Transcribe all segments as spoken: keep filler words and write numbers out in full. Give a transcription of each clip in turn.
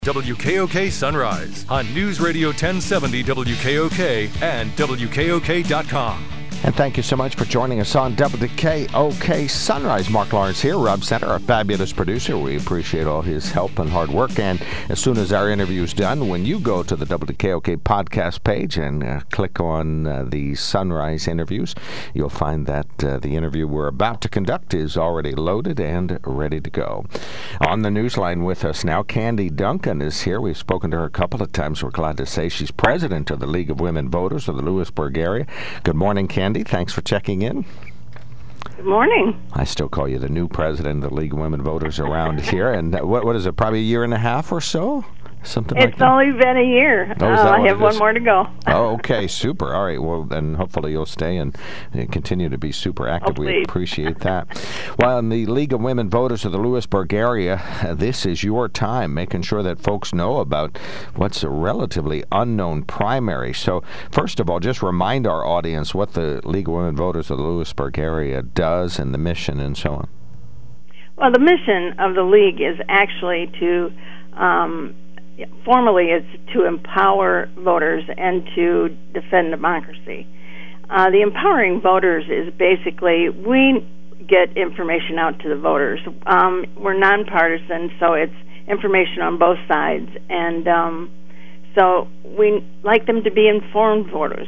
W K O K Sunrise on News Radio ten seventy W K O K and W K O K dot com. And thank you so much for joining us on W K O K Sunrise. Mark Lawrence here, Rob Center, our fabulous producer. We appreciate all his help and hard work. And as soon as our interview is done, when you go to the W K O K podcast page and uh, click on uh, the Sunrise interviews, you'll find that uh, the interview we're about to conduct is already loaded and ready to go. On the newsline with us now, Candy Duncan is here. We've spoken to her a couple of times. We're glad to say she's president of the League of Women Voters of the Lewisburg area. Good morning, Candy. Thanks for checking in. Good morning. I still call you the new president of the League of Women Voters around here. And what what is it, probably a year and a half or so? Something it's like that? only been a year. Oh, uh, I have one more to go. Oh, okay, super. All right, well, then hopefully you'll stay and, and continue to be super active. Oh, we appreciate that. Well, in the League of Women Voters of the Lewisburg area, uh, this is your time, making sure that folks know about what's a relatively unknown primary. So, first of all, just remind our audience what the League of Women Voters of the Lewisburg area does and the mission and so on. Well, the mission of the League is actually to... Um, Formally, it's to empower voters and to defend democracy. Uh, the empowering voters is basically we get information out to the voters. Um, we're nonpartisan, so it's information on both sides, and um, so we like them to be informed voters.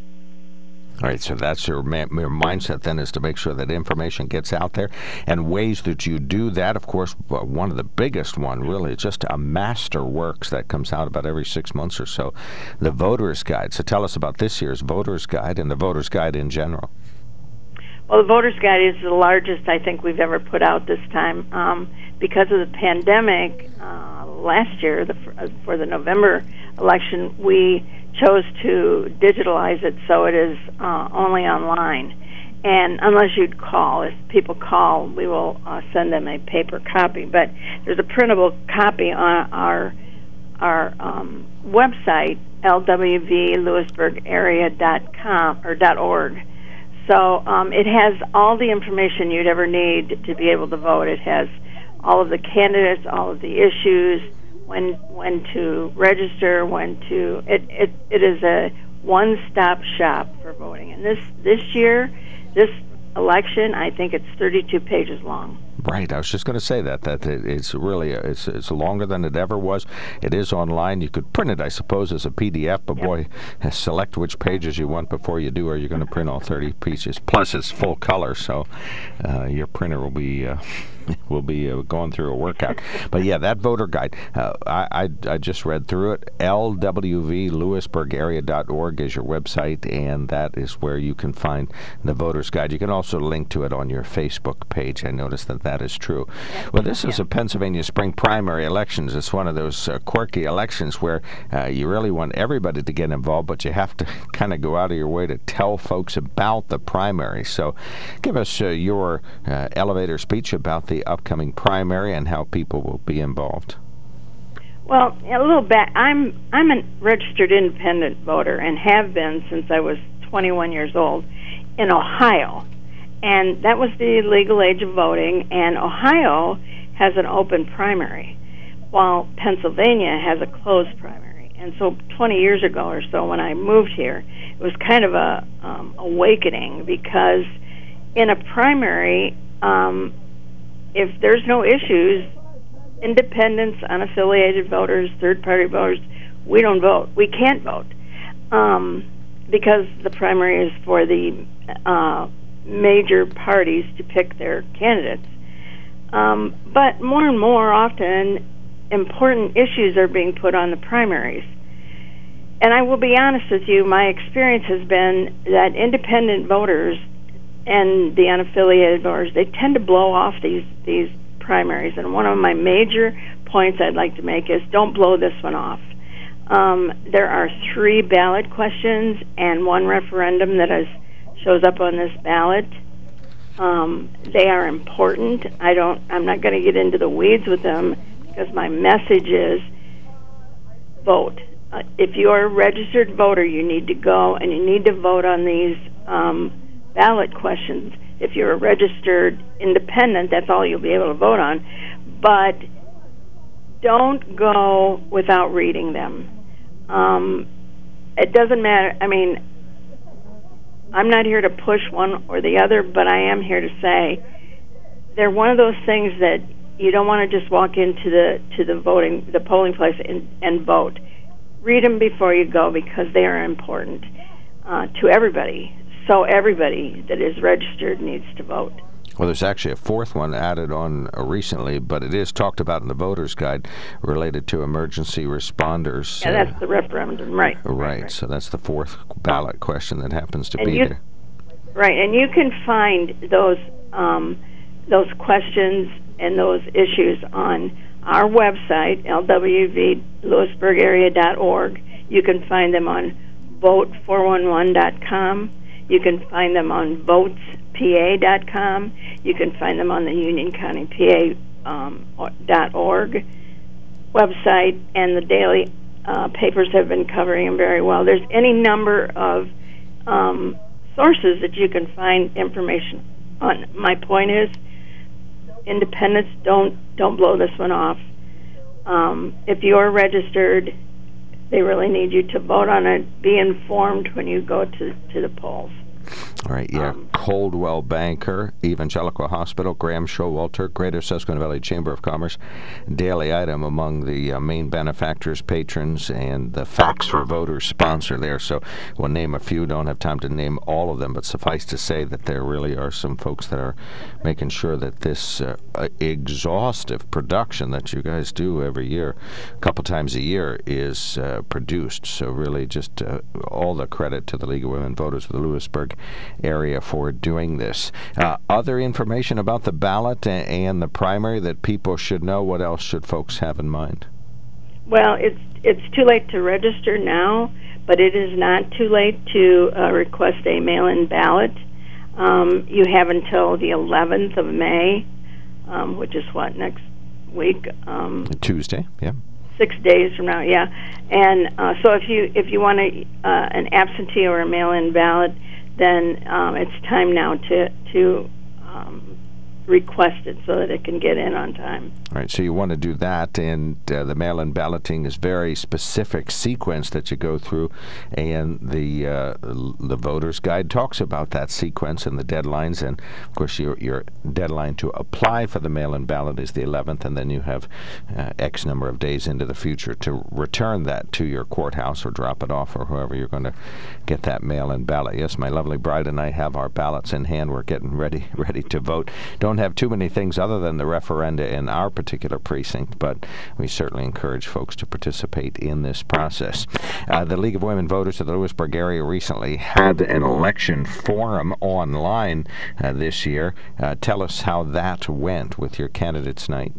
All right, so that's your, ma- your mindset then, is to make sure that information gets out there. And ways that you do that, of course, one of the biggest one really is just a master works that comes out about every six months or so, the Voter's Guide. So tell us about this year's Voter's Guide and the Voter's Guide in general. Well, the Voter's Guide is the largest I think we've ever put out this time. Um, because of the pandemic uh, last year, the, for the November election, we chose to digitalize it so it is uh, only online. And unless you'd call, if people call, we will uh, send them a paper copy. But there's a printable copy on our our um, website, L W V Lewisburg area dot com or .org. So um, it has all the information you'd ever need to be able to vote. It has all of the candidates, all of the issues, when when to register, when to... It, it, it is a one-stop shop for voting. And this, this year, this election, I think it's thirty-two pages long. Right, I was just going to say that, that it's really, it's it's longer than it ever was. It is online. You could print it, I suppose, as a P D F, but yep. boy, select which pages you want before you do, or you're going to print all thirty pieces. Plus, it's full color, so uh, your printer will be... Uh, We'll be uh, going through a workout. But yeah, that voter guide, uh, I, I I just read through it. L W V Lewisburg area dot org is your website, and that is where you can find the voter's guide. You can also link to it on your Facebook page. I noticed that that is true. Well, this is a Pennsylvania spring primary elections. It's one of those uh, quirky elections where uh, you really want everybody to get involved, but you have to kind of go out of your way to tell folks about the primary. So give us uh, your uh, elevator speech about the upcoming primary and how people will be involved. Well, a little back. I'm I'm a registered independent voter and have been since I was twenty-one years old in Ohio, and that was the legal age of voting. And Ohio has an open primary, while Pennsylvania has a closed primary. And so, twenty years ago or so, when I moved here, it was kind of a um, awakening, because in a primary, um, if there's no issues, independents, unaffiliated voters, third-party voters, we don't vote. We can't vote um, because the primary is for the uh, major parties to pick their candidates. Um, but more and more often, important issues are being put on the primaries. And I will be honest with you, my experience has been that independent voters and the unaffiliated voters, they tend to blow off these these primaries. And one of my major points I'd like to make is don't blow this one off. Um, there are three ballot questions and one referendum that is, shows up on this ballot. Um, they are important. I don't. I'm not going to get into the weeds with them because my message is vote. Uh, if you are a registered voter, you need to go and you need to vote on these um, ballot questions. If you're a registered independent, that's all you'll be able to vote on. But don't go without reading them. Um, it doesn't matter. I mean, I'm not here to push one or the other, but I am here to say they're one of those things that you don't want to just walk into the to the voting the polling place and, and vote. Read them before you go, because they are important uh, to everybody. So everybody that is registered needs to vote. Well, there's actually a fourth one added on uh, recently, but it is talked about in the voter's guide related to emergency responders. Yeah, uh, that's the referendum, right. Right, right, right. So that's the fourth ballot question that happens to and be you, there. Right, and you can find those um, those questions and those issues on our website, L W V Lewisburg area dot org. You can find them on vote four one one dot com. You can find them on votes P A dot com. You can find them on the Union County P A um, dot org website, and the daily uh, papers have been covering them very well. There's any number of um, sources that you can find information on. My point is, independents, don't don't blow this one off. Um, if you are registered, they really need you to vote on it. Be informed when you go to, to the polls. All right, yeah. Um, Coldwell Banker, Evangelical Hospital, Graham Showalter, Greater Susquehanna Valley Chamber of Commerce, Daily Item among the uh, main benefactors, patrons, and the Facts for Voters sponsor there. So we'll name a few. Don't have time to name all of them, but suffice to say that there really are some folks that are making sure that this uh, exhaustive production that you guys do every year, a couple times a year, is uh, produced. So really just uh, all the credit to the League of Women Voters of the Lewisburg area for doing this. Uh, other information about the ballot and, and the primary that people should know, what else should folks have in mind? Well, it's it's too late to register now, but it is not too late to uh, request a mail-in ballot. Um, you have until the eleventh of May, um, which is what, next week? Um, Tuesday, yeah. Six days from now, yeah. And uh, so if you if you want a, uh, an absentee or a mail-in ballot, then um, it's time now to to um, request it so that it can get in on time. All right, so you want to do that, and uh, the mail-in balloting is very specific sequence that you go through, and the uh, the voter's guide talks about that sequence and the deadlines, and of course your your deadline to apply for the mail-in ballot is the eleventh, and then you have uh, X number of days into the future to return that to your courthouse or drop it off or whoever you're going to get that mail-in ballot. Yes, my lovely bride and I have our ballots in hand. We're getting ready ready to vote. Don't have too many things other than the referenda in our particular precinct, but we certainly encourage folks to participate in this process. Uh, the League of Women Voters of the Lewisburg area recently had an election forum online uh, this year. Uh, tell us how that went with your candidates night.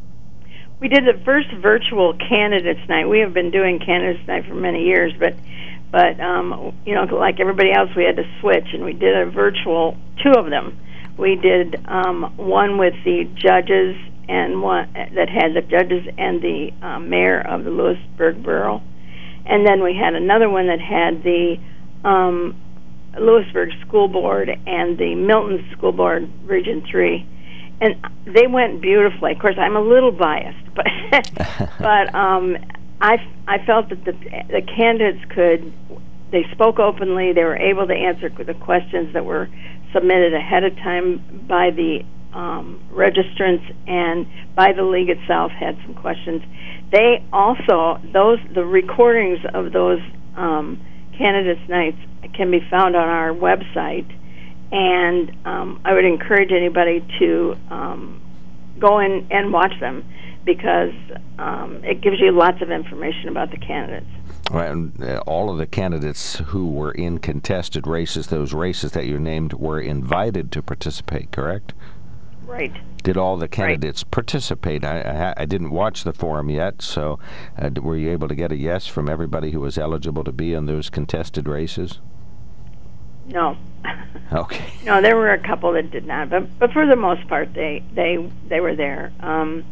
We did the first virtual candidates night. We have been doing candidates night for many years, but but um, you know, like everybody else, we had to switch, and we did a virtual, two of them. We did um, one with the judges, and one that had the judges and the uh, mayor of the Lewisburg Borough, and then we had another one that had the um, Lewisburg School Board and the Milton School Board Region three, and they went beautifully. Of course, I'm a little biased, but but um, I I felt that the the candidates could, they spoke openly. They were able to answer the questions that were submitted ahead of time by the um, registrants, and by the league itself had some questions. They also, those the recordings of those um, candidates' nights can be found on our website, and um, I would encourage anybody to um, go in and watch them, because um, it gives you lots of information about the candidates. Well, and, uh, all of the candidates who were in contested races, those races that you named, were invited to participate, correct? Right. Did all the candidates right. participate? I, I, I didn't watch the forum yet, so uh, were you able to get a yes from everybody who was eligible to be in those contested races? No. Okay. No, there were a couple that did not, but but for the most part, they they they were there. Um,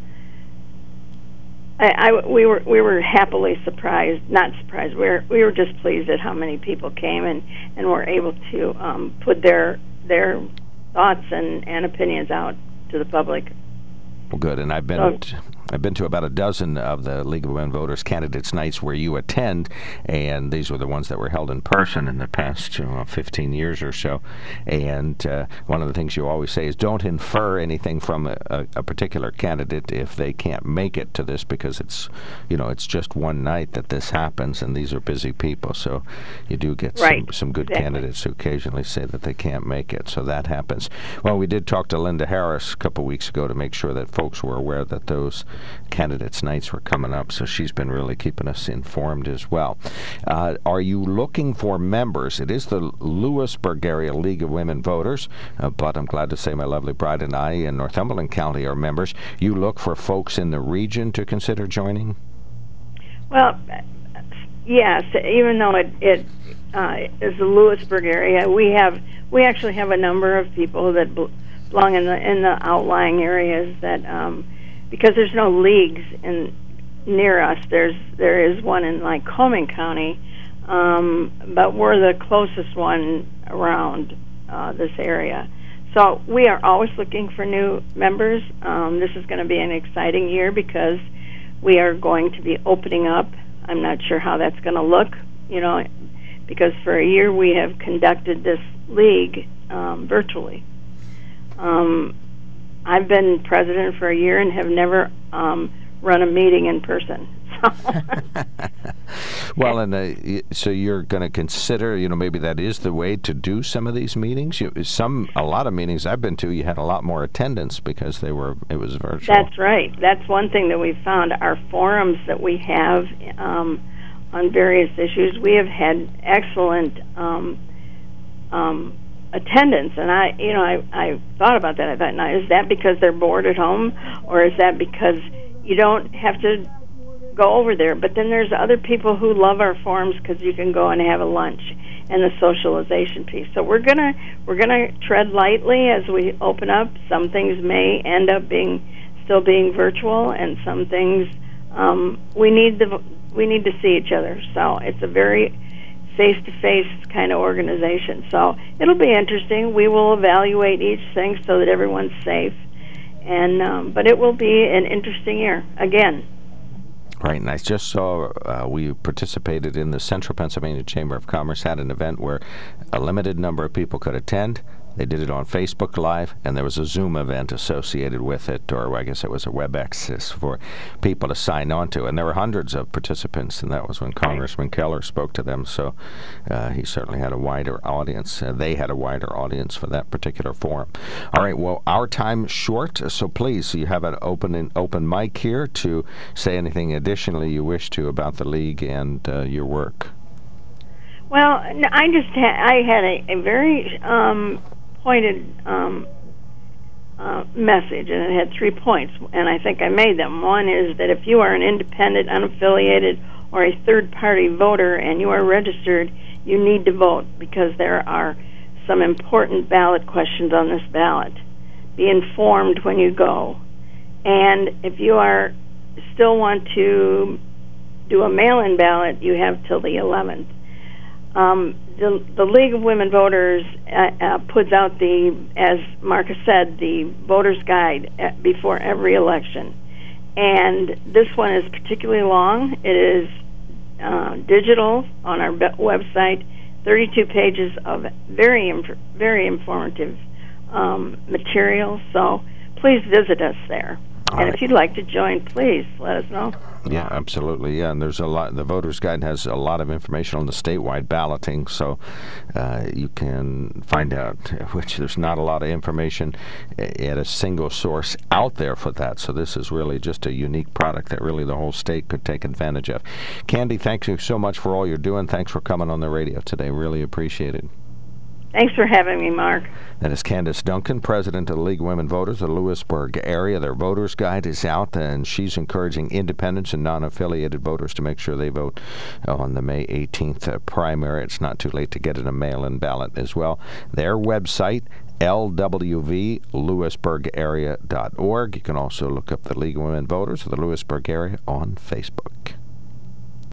I, I we were we were happily surprised, not surprised. We were we were just pleased at how many people came and, and were able to um, put their their thoughts and, and opinions out to the public. Well, good. And I've been so, I've been to about a dozen of the League of Women Voters candidates nights where you attend, and these were the ones that were held in person in the past you know, fifteen years or so. And uh, one of the things you always say is don't infer anything from a, a, a particular candidate if they can't make it to this, because it's, you know, it's just one night that this happens, and these are busy people. So you do get right. some, some good exactly. candidates who occasionally say that they can't make it. So that happens. Well, we did talk to Linda Harris a couple weeks ago to make sure that folks were aware that those candidates' nights were coming up. So she's been really keeping us informed as well. Uh, are you looking for members? It is the Lewisburg Area League of Women Voters, uh, but I'm glad to say my lovely bride and I in Northumberland County are members. You look for folks in the region to consider joining? Well, yes, even though it, it uh, is the Lewisburg area, we have we actually have a number of people that belong in the in the outlying areas that um, because there's no leagues in near us. There's there is one in Lycoming County, um, but we're the closest one around uh, this area. So we are always looking for new members. Um, this is going to be an exciting year because we are going to be opening up. I'm not sure how that's going to look, you know, because for a year we have conducted this league um, virtually. Um, I've been president for a year and have never um, run a meeting in person. Well, and uh, so you're going to consider, you know, maybe that is the way to do some of these meetings. You, some, a lot of meetings I've been to, you had a lot more attendance because they were, it was virtual. That's right. That's one thing that we found. Our forums that we have um, on various issues, we have had excellent um, um, attendance. And I, you know, I, I thought about that. I thought, now, is that because they're bored at home, or is that because you don't have to go over there? But then there's other people who love our forums because you can go and have a lunch and the socialization piece. So we're gonna we're gonna tread lightly as we open up. Some things may end up being still being virtual, and some things um, we need the we need to see each other. So it's a very face-to-face kind of organization. So it'll be interesting. We will evaluate each thing so that everyone's safe, and um, but it will be an interesting year again. Right, and I just saw uh, we participated in the Central Pennsylvania Chamber of Commerce, had an event where a limited number of people could attend. They did it on Facebook Live, and there was a Zoom event associated with it, or I guess it was a web access for people to sign on to. And there were hundreds of participants, and that was when Congressman Keller spoke to them. So uh, he certainly had a wider audience. Uh, they had a wider audience for that particular forum. All right, well, our time is short, so please, you have an open open mic here to say anything additionally you wish to about the League and uh, your work. Well, I just ha- I had a, a very um, pointed um, uh, message, and it had three points, and I think I made them. One is that if you are an independent, unaffiliated, or a third-party voter and you are registered, you need to vote because there are some important ballot questions on this ballot. Be informed when you go. And if you are still want to do a mail-in ballot, you have till the eleventh. Um, the, the League of Women Voters uh, uh, puts out the, as Marcus said, the voter's guide at, before every election. And this one is particularly long. It is uh, digital on our website, thirty-two pages of very, inf- very informative um, material. So please visit us there. All and right. If you'd like to join, please let us know. Yeah, absolutely. Yeah, and there's a lot. The voter's guide has a lot of information on the statewide balloting, so uh, you can find out. Which there's not a lot of information at a single source out there for that. So this is really just a unique product that really the whole state could take advantage of. Candy, thank you so much for all you're doing. Thanks for coming on the radio today. Really appreciate it. Thanks for having me, Mark. That is Candace Duncan, president of the League of Women Voters of the Lewisburg area. Their voter's guide is out, and she's encouraging independents and non-affiliated voters to make sure they vote on the May eighteenth uh, primary. It's not too late to get in a mail-in ballot as well. Their website, L W V Lewisburg area dot org. You can also look up the League of Women Voters of the Lewisburg area on Facebook.